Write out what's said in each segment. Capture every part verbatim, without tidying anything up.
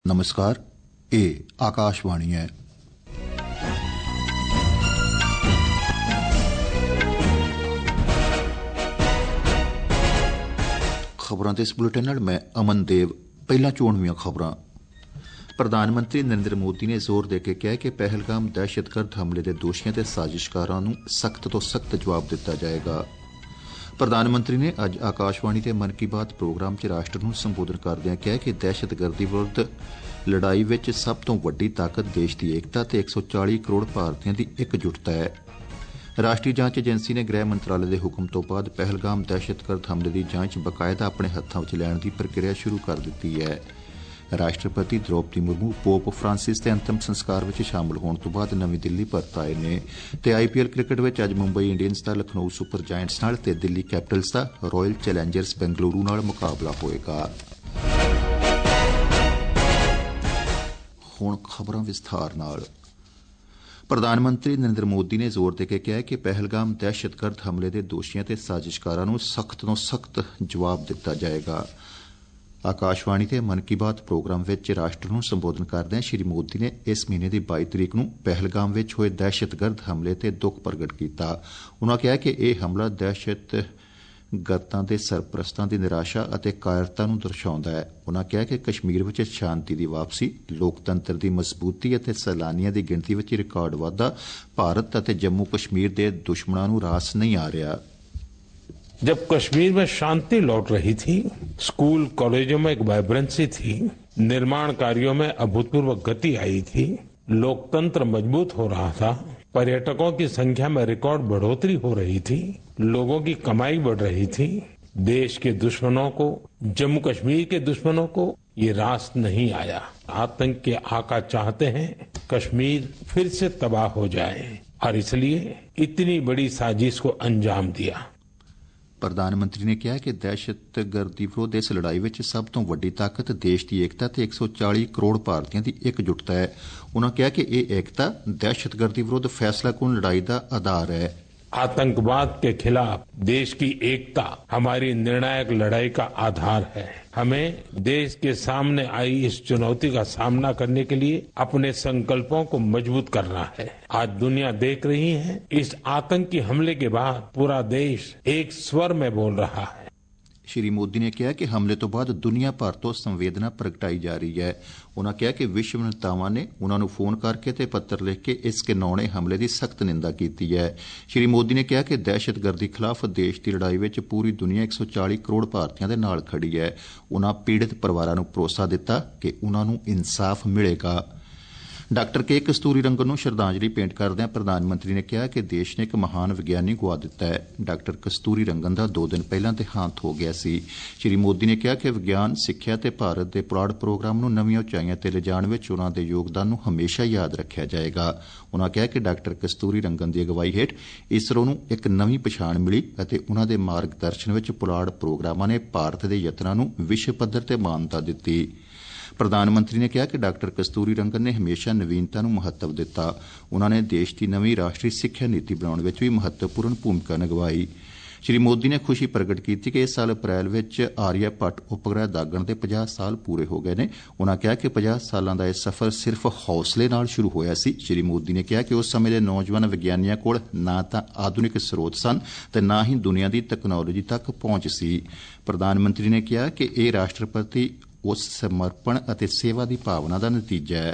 नमस्कार, ये आकाशवाणी है। खबरों के इस बुलेटिन नाल मैं अमन देव। पहला चोणवीं खबरां। प्रधानमंत्री नरेंद्र मोदी ने जोर देके कहा कि पहलगाम दहशतगर्द हमले के दोषियों ते साजिशकारां नूं सख्त तो सख्त जवाब दिता जाएगा। प्रधानमंत्री ने अज आकाशवाणी के मन की बात प्रोग्राम च राष्ट्र नूं संबोधन करदिआं कहा कि दहशतगर्दी विरुद्ध लड़ाई विच सब तो वड्डी ताकत देश की एकता ते एक सौ चाली करोड़ भारतीयों की एकजुटता है। राष्ट्रीय जांच एजेंसी ने गृह मंत्रालय के हुक्म तो बाद पहलगाम दहशतगर्द हमले की जांच बकायदा अपने हत्थों में लैण की प्रक्रिया शुरू कर दी है। राष्ट्रपति द्रौपदी मुर्मू पोप फ्रांसिस के अंतिम संस्कार में शामिल होने तो बाद नवी दिल्ली परत आए ने ते आईपीएल क्रिकेट में अज मुंबई इंडियंस का लखनऊ सुपर जायंट्स नाल ते दिल्ली कैपिटल्स का रॉयल चैलेंजर्स बेंगलुरू नाल मुकाबला होएगा। हुण खबरां विस्तार नाल। प्रधानमंत्री नरेंद्र मोदी ने जोर देके कहा कि पहलगाम दहशतगर्द हमले के दोषियों ते साजिशकारां नूं सख्त तो सख्त जवाब दिता जाएगा। आकाशवाणी के मन की बात प्रोग्राम विच राष्ट्र नूं संबोधन करदे श्री मोदी ने इस महीने की बाई तरीक नूं पहलगाम विच होए दहशतगर्द हमले ते दुख प्रगट किया। उन्होंने कहा कि यह हमला दहशतगर्दां दे सरपरस्तां दी निराशा अते कायरता नूं दर्शाउंदा है। उन्होंने कहा कि कश्मीर विच शांति की वापसी, लोकतंत्र की मजबूती अते सैलानियों की गिणती विच रिकार्ड वाधा भारत अते जम्मू कश्मीर के दुश्मनां नूं रास नहीं आ रहा। जब कश्मीर में शांति लौट रही थी, स्कूल कॉलेजों में एक वाइब्रेंसी थी, निर्माण कार्यों में अभूतपूर्व गति आई थी, लोकतंत्र मजबूत हो रहा था, पर्यटकों की संख्या में रिकॉर्ड बढ़ोतरी हो रही थी, लोगों की कमाई बढ़ रही थी, देश के दुश्मनों को, जम्मू कश्मीर के दुश्मनों को ये रास नहीं आया। आतंक के आका चाहते हैं कश्मीर फिर से तबाह हो जाए और इसलिए इतनी बड़ी साजिश को अंजाम दिया। प्रधानमंत्री ने कहा कि दहशतगर्दी विरोध इस लड़ाई में सब तो वड्डी ताकत देश की एकता ते एक सौ चाली करोड़ भारतीयों की एकजुटता है। उन्होंने कहा कि यह एकता दहशतगर्दी विरोध फैसलाकुन लड़ाई का आधार है। आतंकवाद के खिलाफ देश की एकता हमारी निर्णायक लड़ाई का आधार है। हमें देश के सामने आई इस चुनौती का सामना करने के लिए अपने संकल्पों को मजबूत करना है। आज दुनिया देख रही है, इस आतंकी हमले के बाद पूरा देश एक स्वर में बोल रहा है। श्री मोदी ने कहा कि हमले तो बाद दुनिया भर तो संवेदना प्रगटाई जा रही है। उन्होंने कहा कि विश्व नेतावां ने उन्होंने फोन करके ते पत्र लिख के इस घिनौने हमले की सख्त निंदा की है। श्री मोदी ने कहा कि दहशतगर्दी खिलाफ देश की लड़ाई में पूरी दुनिया एक सौ चाली करोड़ भारतीयों के नाल खड़ी है। उन्होंने पीड़ित परिवारों को भरोसा दिता कि उन्होंने इंसाफ मिलेगा। डॉक्टर के कस्तूरी रंगन नूं श्रद्धांजलि भेंट करदे प्रधानमंत्री ने कहा कि देश ने एक महान विज्ञानी गुआ दिता है। डॉक्टर कस्तूरी रंगन का दो दिन पहला देहांत हो गया सी। श्री मोदी ने कहा कि विज्ञान, सिक्ख्या ते भारत के पुराड़ प्रोग्राम नूं नवीं उचाइयां ते लिजाण विच उन्हां दे योगदान नूं हमेशा याद रखिया जाएगा। उन्होंने कहा कि डॉक्टर कस्तूरी रंगन की अगवाई हेठ इसरो नूं एक नवीं पछाण मिली अते उन्हां दे मार्गदर्शन विच पुराड़ प्रोग्रामां ने भारत के यत्नां नूं विश्व पद्धर ते मानता दित्ती। प्रधानमंत्री ने कहा कि डॉक्टर कस्तूरी रंगन ने हमेशा नवीनता नूं महत्व दिता। उन्होंने देश की नवीं राष्ट्रीय सिक्ख्या नीति बनाने में भी महत्वपूर्ण भूमिका निभाई। श्री मोदी ने खुशी प्रगट की कि इस साल अप्रैल में आर्यभट्ट उपग्रह दागण के पचास साल पूरे हो गए हैं। उन्होंने कहा कि पचास सालों का यह सफर सिर्फ हौसले नाल शुरू होया सी। श्री मोदी ने कहा कि उस समय के नौजवान विज्ञानियों कोल ना तां आधुनिक स्रोत सन ते ना ही दुनिया की तकनोलॉजी तक पहुंच सी। प्रधानमंत्री ने कहा कि यह राष्ट्रपति उस समर्पण अते सेवा की भावना का नतीजा है।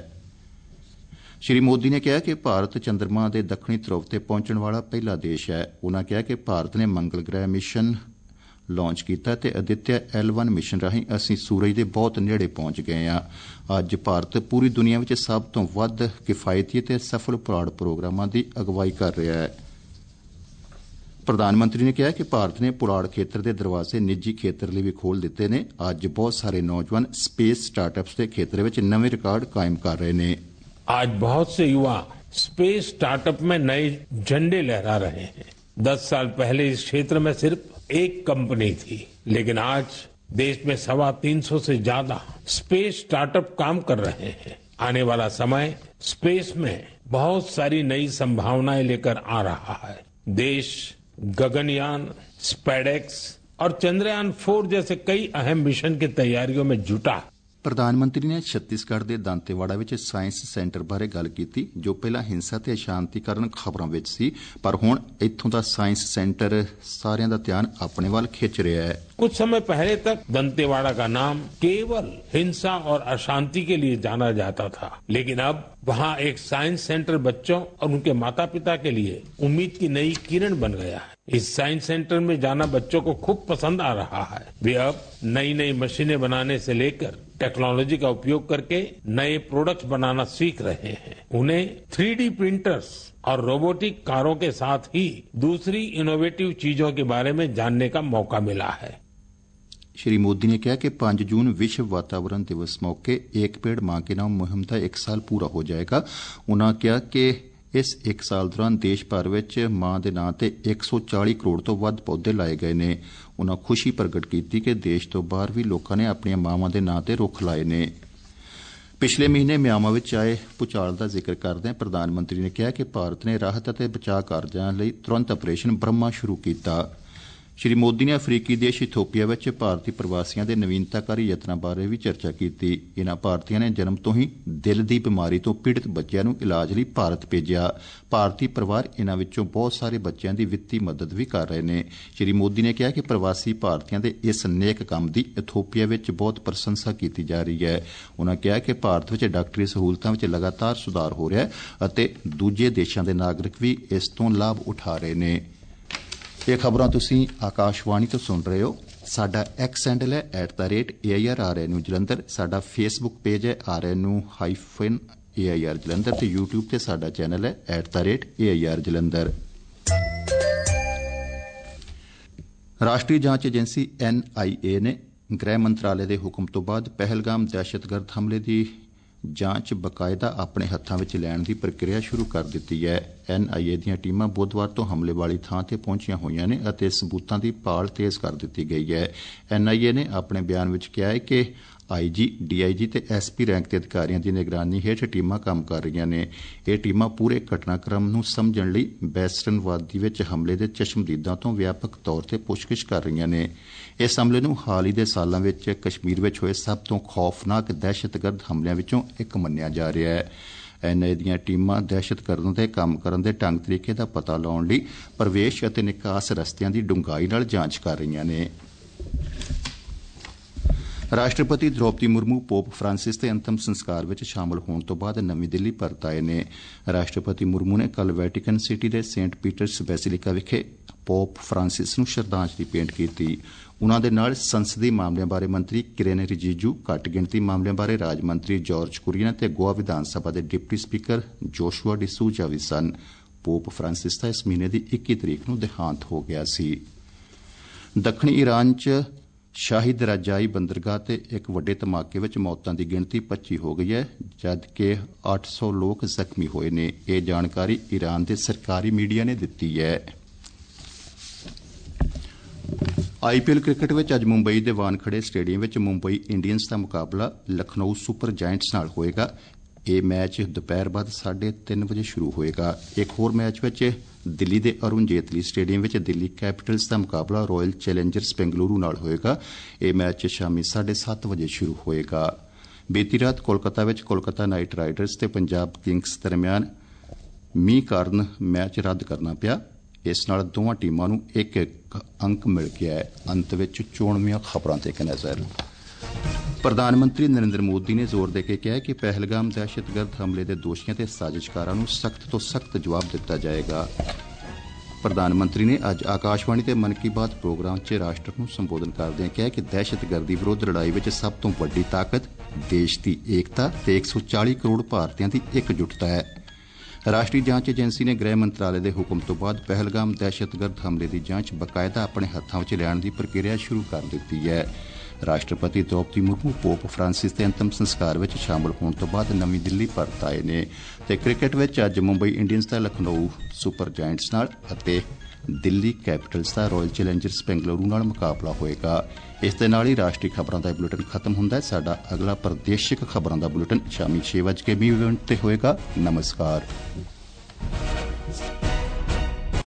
श्री मोदी ने कहा कि भारत चंद्रमा के दक्षिणी ध्रुव ते पहुंचने वाला पहला देश है। उन्होंने कहा कि भारत ने मंगल ग्रह मिशन लॉन्च किया ते आदित्य एल वन मिशन राही असीं सूरज के बहुत नेड़े पहुंच गए हैं। अज भारत पूरी दुनिया में सब तो वध किफायती ते सफल पुराड़ प्रोग्रामां की अगवाई कर रहा है। प्रधानमंत्री ने कहा कि भारत ने पुराड़ खेत्र के दरवाजे निजी खेत्र लिए भी खोल दिते ने। अज बहुत सारे नौजवान स्पेस स्टार्टअप्स के खेत्र में नवे रिकॉर्ड कायम कर रहे हैं। आज बहुत से युवा स्पेस स्टार्टअप में नए झंडे लहरा रहे हैं। दस साल पहले इस क्षेत्र में सिर्फ एक कंपनी थी, लेकिन आज देश में सवा तीन सौ से ज्यादा स्पेस स्टार्टअप काम कर रहे हैं। आने वाला समय स्पेस में बहुत सारी नई संभावनाएं लेकर आ रहा है। देश गगनयान, स्पेडेक्स और चंद्रयान फोर जैसे कई अहम मिशन की तैयारियों में जुटा। ਪ੍ਰਧਾਨ ਮੰਤਰੀ ਨੇ ਛੱਤੀਸਗੜ੍ਹ ਦੇ ਦਾਂਤੇਵਾੜਾ ਵਿੱਚ ਸਾਇੰਸ ਸੈਂਟਰ ਬਾਰੇ ਗੱਲ ਕੀਤੀ, ਜੋ ਪਹਿਲਾਂ ਹਿੰਸਾ ਤੇ ਅਸ਼ਾਂਤੀਕਰਨ ਖਬਰਾਂ ਵਿੱਚ ਸੀ, ਪਰ ਹੁਣ ਇੱਥੋਂ ਦਾ ਸਾਇੰਸ ਸੈਂਟਰ ਸਾਰਿਆਂ ਦਾ ਧਿਆਨ ਆਪਣੇ ਵੱਲ ਖਿੱਚ ਰਿਹਾ ਹੈ। कुछ समय पहले तक दंतेवाड़ा का नाम केवल हिंसा और अशांति के लिए जाना जाता था, लेकिन अब वहाँ एक साइंस सेंटर बच्चों और उनके माता पिता के लिए उम्मीद की नई किरण बन गया है। इस साइंस सेंटर में जाना बच्चों को खूब पसंद आ रहा है। वे अब नई नई मशीनें बनाने से लेकर टेक्नोलॉजी का उपयोग करके नए प्रोडक्ट्स बनाना सीख रहे हैं। उन्हें थ्री डी प्रिंटर्स और रोबोटिक कारों के साथ ही दूसरी इनोवेटिव चीजों के बारे में जानने का मौका मिला है। श्री मोदी ने कहा कि पांच जून विश्व वातावरण दिवस मौके एक पेड़ मां के नाम मुहिम का एक साल पूरा हो जाएगा। उन्होंने कहा कि इस एक साल दौरान देश भर में मां के नां ते एक सौ चाली करोड़ तो वध पौधे लाए गए ने। उन्होंने खुशी प्रगट की कि देश तो बाहर भी लोगों ने अपनी मावां के नां ते रुख लाए ने। पिछले महीने म्यांमार विच आए भूचाल का जिक्र करदे प्रधानमंत्री ने कहा कि भारत ने राहत और बचाव कार्यां लई तुरंत ऑपरेशन ब्रह्मा शुरू किया। श्री मोदी ने अफ्रीकी देश इथोपिया विच भारतीय प्रवासियों के नवीनताकारी यत्नां बारे भी चर्चा की। इन्हां भारतीयों ने जन्म तो ही दिल की बीमारी तो पीड़ित बच्चों नूं इलाज लई भारत भेजिया। भारतीय परिवार इन्हां विचों बहुत सारे बच्चों की वित्तीय मदद भी कर रहे हैं। श्री मोदी ने कहा कि प्रवासी भारतीयों के इस नेक काम की इथोपिया विच बहुत प्रशंसा की जा रही है। उन्होंने कहा कि भारत विच डॉक्टरी सहूलतां विच लगातार सुधार हो रहा है और दूजे देशों के नागरिक भी इस तों लाभ उठा रहे हैं। ਇਹ ਖਬਰਾਂ ਤੁਸੀਂ ਆਕਾਸ਼ਵਾਣੀ ਤੋਂ ਸੁਣ ਰਹੇ ਹੋ। ਸਾਡਾ ਐਕਸ ਹੈਂਡਲ ਹੈ at the rate A I R R N Jalandhar. ਸਾਡਾ ਫੇਸਬੁੱਕ ਪੇਜ ਹੈ R N hyphen A I R Jalandhar ਤੇ ਯੂਟਿਊਬ ਤੇ ਸਾਡਾ ਚੈਨਲ ਹੈ at the rate A I R Jalandhar. ਰਾਸ਼ਟਰੀ ਜਾਂਚ ਏਜੰਸੀ ਐਨ ਆਈ ਏ ਨੇ ਗ੍ਰਹਿ ਮੰਤਰਾਲੇ ਦੇ ਹੁਕਮ ਤੋਂ ਬਾਅਦ ਪਹਿਲਗਾਮ ਦਹਿਸ਼ਤਗਰਦ ਹਮਲੇ ਦੀ ਜਾਂਚ ਬਕਾਇਦਾ ਆਪਣੇ ਹੱਥਾਂ ਵਿੱਚ ਲੈਣ ਦੀ ਪ੍ਰਕਿਰਿਆ ਸ਼ੁਰੂ ਕਰ ਦਿੱਤੀ ਹੈ। ਐਨ ਆਈ ਏ ਦੀਆਂ ਟੀਮਾਂ ਬੁੱਧਵਾਰ ਤੋਂ ਹਮਲੇ ਵਾਲੀ ਥਾਂ ਤੇ ਪਹੁੰਚੀਆਂ ਹੋਈਆਂ ਨੇ ਅਤੇ ਸਬੂਤਾਂ ਦੀ ਭਾਲ ਤੇਜ਼ ਕਰ ਦਿੱਤੀ ਗਈ ਹੈ। ਐਨ ਆਈ ਏ ਨੇ ਆਪਣੇ ਬਿਆਨ ਵਿੱਚ ਕਿਹਾ ਹੈ ਕਿ ਆਈ ਜੀ, ਡੀ ਆਈ ਜੀ ਤੇ ਐਸ ਪੀ ਰੈਂਕ ਦੇ ਅਧਿਕਾਰੀਆਂ ਦੀ ਨਿਗਰਾਨੀ ਹੇਠ ਟੀਮਾਂ ਕੰਮ ਕਰ ਰਹੀਆਂ ਨੇ। ਇਹ ਟੀਮਾਂ ਪੂਰੇ ਘਟਨਾਕ੍ਰਮ ਨੂੰ ਸਮਝਣ ਲਈ ਵੈਸਟਰਨ ਵਾਦੀ ਵਿੱਚ ਹਮਲੇ ਦੇ ਚਸ਼ਮਦੀਦਾਂ ਤੋਂ ਵਿਆਪਕ ਤੌਰ ਤੇ ਪੁੱਛਗਿੱਛ ਕਰ ਰਹੀਆਂ ਨੇ। ਇਸ ਹਮਲੇ ਨੂੰ ਹਾਲ ਹੀ ਦੇ ਸਾਲਾਂ ਵਿੱਚ ਕਸ਼ਮੀਰ ਵਿੱਚ ਹੋਏ ਸਭ ਤੋਂ ਖੌਫਨਾਕ ਦਹਿਸ਼ਤਗਰਦ ਹਮਲਿਆਂ ਵਿੱਚੋਂ ਇੱਕ ਮੰਨਿਆ ਜਾ ਰਿਹਾ ਹੈ। ਐਨ ਆਈ ਏ ਦੀਆਂ ਟੀਮਾਂ ਦਹਿਸ਼ਤਗਰਦਾਂ ਦੇ ਕੰਮ ਕਰਨ ਦੇ ਢੰਗ ਤਰੀਕੇ ਦਾ ਪਤਾ ਲਾਉਣ ਲਈ ਪ੍ਰਵੇਸ਼ ਅਤੇ ਨਿਕਾਸ ਰਸਤਿਆਂ ਦੀ ਡੂੰਘਾਈ ਨਾਲ ਜਾਂਚ ਕਰ ਰਹੀਆਂ ਨੇ। ਰਾਸ਼ਟਰਪਤੀ ਦ੍ਰੋਪਦੀ ਮੁਰਮੂ ਪੋਪ ਫਰਾਂਸਿਸ ਦੇ ਅੰਤਮ ਸੰਸਕਾਰ ਵਿੱਚ ਸ਼ਾਮਲ ਹੋਣ ਤੋਂ ਬਾਅਦ ਨਵੀਂ ਦਿੱਲੀ ਪਰਤ ਆਏ ਨੇ। ਰਾਸ਼ਟਰਪਤੀ ਮੁਰਮੂ ਨੇ ਕੱਲ੍ਹ ਵੈਟੀਕਨ ਸਿਟੀ ਦੇ ਸੇਂਟ ਪੀਟਰਸ ਬੈਸਿਲਿਕਾ ਵਿਖੇ ਪੋਪ ਫਰਾਂਸਿਸ ਨੂੰ ਸ਼ਰਧਾਂਜਲੀ ਭੇਂਟ ਕੀਤੀ। ਉਨ੍ਹਾਂ ਦੇ ਨਾਲ ਸੰਸਦੀ ਮਾਮਲਿਆਂ ਬਾਰੇ ਮੰਤਰੀ ਕਿਰੇਨ ਰਿਜੀਜੂ, ਘੱਟ ਗਿਣਤੀ ਮਾਮਲਿਆਂ ਬਾਰੇ ਰਾਜ ਮੰਤਰੀ ਜਾਰਜ ਕੁਰੀਅਨ ਅਤੇ ਗੋਆ ਵਿਧਾਨ ਸਭਾ ਦੇ ਡਿਪਟੀ ਸਪੀਕਰ ਜੋਸ਼ੂਆ ਡਿਸੂਜਾ ਵੀ ਸਨ। ਪੋਪ ਫਰਾਂਸਿਸ ਦਾ ਇਸ ਮਹੀਨੇ ਦੀ ਇੱਕੀ ਤਰੀਕ ਨੂੰ ਦੇਹਾਂਤ ਹੋ ਗਿਆ ਸੀ। ਦੱਖਣੀ ਈਰਾਨ 'ਚ ਸ਼ਾਹੀ ਦਰਾਜਾਈ ਬੰਦਰਗਾਹ ਤੇ ਇੱਕ ਵੱਡੇ ਧਮਾਕੇ ਵਿੱਚ ਮੌਤਾਂ ਦੀ ਗਿਣਤੀ ਪੱਚੀ ਹੋ ਗਈ ਹੈ, ਜਦਕਿ ਅੱਠ ਸੌ ਲੋਕ ਜ਼ਖਮੀ ਹੋਏ ਨੇ। ਇਹ ਜਾਣਕਾਰੀ ਈਰਾਨ ਦੇ ਸਰਕਾਰੀ ਮੀਡੀਆ ਨੇ ਦਿੱਤੀ ਹੈ। ਆਈ ਪੀ ਐਲ ਕ੍ਰਿਕਟ ਵਿੱਚ ਅੱਜ ਮੁੰਬਈ ਦੇ ਵਾਨਖੜੇ ਸਟੇਡੀਅਮ ਵਿੱਚ ਮੁੰਬਈ ਇੰਡੀਅਨਸ ਦਾ ਮੁਕਾਬਲਾ ਲਖਨਊ ਸੁਪਰ ਜਾਇੰਟਸ ਨਾਲ ਹੋਏਗਾ। ਇਹ ਮੈਚ ਦੁਪਹਿਰ ਬਾਅਦ ਸਾਢੇ ਤਿੰਨ ਵਜੇ ਸ਼ੁਰੂ ਹੋਏਗਾ। ਇੱਕ ਹੋਰ ਮੈਚ ਵਿੱਚ ਦਿੱਲੀ ਦੇ ਅਰੁਣ ਜੇਤਲੀ ਸਟੇਡੀਅਮ ਵਿੱਚ ਦਿੱਲੀ ਕੈਪੀਟਲਸ ਦਾ ਮੁਕਾਬਲਾ ਰਾਇਲ ਚੈਲੰਜਰਸ ਬੈਂਗਲੁਰੂ ਨਾਲ ਹੋਏਗਾ। ਇਹ ਮੈਚ ਸ਼ਾਮੀ ਸਾਢੇ ਸੱਤ ਵਜੇ ਸ਼ੁਰੂ ਹੋਏਗਾ। ਬੀਤੀ ਰਾਤ ਕੋਲਕਾਤਾ ਵਿੱਚ ਕੋਲਕਾਤਾ ਨਾਈਟ ਰਾਈਡਰਸ ਤੇ ਪੰਜਾਬ ਕਿੰਗਸ ਦਰਮਿਆਨ ਮੀਂਹ ਕਾਰਨ ਮੈਚ ਰੱਦ ਕਰਨਾ ਪਿਆ। ਇਸ ਨਾਲ ਦੋਵਾਂ ਟੀਮਾਂ ਨੂੰ ਇੱਕ ਇੱਕ ਅੰਕ ਮਿਲ ਗਿਆ ਹੈ। ਅੰਤ ਵਿੱਚ ਚੋਣਵੀਆਂ ਖਬਰਾਂ ਤੇ ਇੱਕ ਨਜ਼ਰ। ਪ੍ਰਧਾਨ ਮੰਤਰੀ ਨਰਿੰਦਰ ਮੋਦੀ ਨੇ ਜ਼ੋਰ ਦੇ ਕੇ ਕਿਹਾ ਕਿ ਪਹਿਲਗਾਮ ਦਹਿਸ਼ਤਗਰਦ ਹਮਲੇ ਦੇ ਦੋਸ਼ੀਆਂ ਤੇ ਸਾਜ਼ਿਸ਼ਕਾਰਾਂ ਨੂੰ ਸਖਤ ਤੋਂ ਸਖਤ ਜਵਾਬ ਦਿੱਤਾ ਜਾਏਗਾ। ਪ੍ਰਧਾਨ ਮੰਤਰੀ ਨੇ ਅੱਜ ਆਕਾਸ਼ਵਾਣੀ ਤੇ ਮਨ ਕੀ ਬਾਤ ਪ੍ਰੋਗਰਾਮ 'ਚ ਰਾਸ਼ਟਰ ਨੂੰ ਸੰਬੋਧਨ ਕਰਦਿਆਂ ਕਿਹਾ ਕਿ ਦਹਿਸ਼ਤਗਰਦੀ ਵਿਰੁੱਧ ਲੜਾਈ ਵਿੱਚ ਸਭ ਤੋਂ ਵੱਡੀ ਤਾਕਤ ਦੇਸ਼ ਦੀ ਏਕਤਾ ਤੇ ਇੱਕ ਸੌ ਚਾਲੀ ਕਰੋੜ ਭਾਰਤੀਆਂ ਦੀ ਇਕਜੁੱਟਤਾ ਹੈ। ਰਾਸ਼ਟਰੀ ਜਾਂਚ ਏਜੰਸੀ ਨੇ ਗ੍ਰਹਿ ਮੰਤਰਾਲੇ ਦੇ ਹੁਕਮ ਤੋਂ ਬਾਅਦ ਪਹਿਲਗਾਮ ਦਹਿਸ਼ਤਗਰਦ ਹਮਲੇ ਦੀ ਜਾਂਚ ਬਕਾਇਦਾ ਆਪਣੇ ਹੱਥਾਂ ਵਿੱਚ ਲੈਣ ਦੀ ਪ੍ਰਕਿਰਿਆ ਸ਼ੁਰੂ ਕਰ ਦਿੱਤੀ ਹੈ। ਰਾਸ਼ਟਰਪਤੀ ਦ੍ਰੋਪਦੀ ਮੁਰਮੂ ਪੋਪ ਫਰਾਂਸਿਸ ਦੇ ਅੰਤਮ ਸੰਸਕਾਰ ਵਿੱਚ ਸ਼ਾਮਲ ਹੋਣ ਤੋਂ ਬਾਅਦ ਨਵੀਂ ਦਿੱਲੀ ਪਰਤ ਆਏ ਨੇ ਤੇ ਕ੍ਰਿਕਟ ਵਿੱਚ ਅੱਜ ਮੁੰਬਈ ਇੰਡੀਅਨਸ ਦਾ ਲਖਨਊ ਸੁਪਰ ਜਾਇੰਟਸ ਨਾਲ ਅਤੇ ਦਿੱਲੀ ਕੈਪੀਟਲਸ ਦਾ ਰਾਇਲ ਚੈਲੰਜਰਸ ਬੈਂਗਲੁਰੂ ਨਾਲ ਮੁਕਾਬਲਾ ਹੋਏਗਾ। ਇਸ ਦੇ ਨਾਲ ਹੀ ਰਾਸ਼ਟਰੀ ਖਬਰਾਂ ਦਾ ਬੁਲੇਟਿਨ ਖਤਮ ਹੁੰਦਾ ਹੈ। ਸਾਡਾ ਅਗਲਾ ਪ੍ਰਦੇਸ਼ਿਕ ਖਬਰਾਂ ਦਾ ਬੁਲੇਟਿਨ ਸ਼ਾਮੀ ਛੇ ਵਜੇ ਕੇ ਵੀਹ ਮਿੰਟ ਤੇ ਹੋਏਗਾ। ਨਮਸਕਾਰ।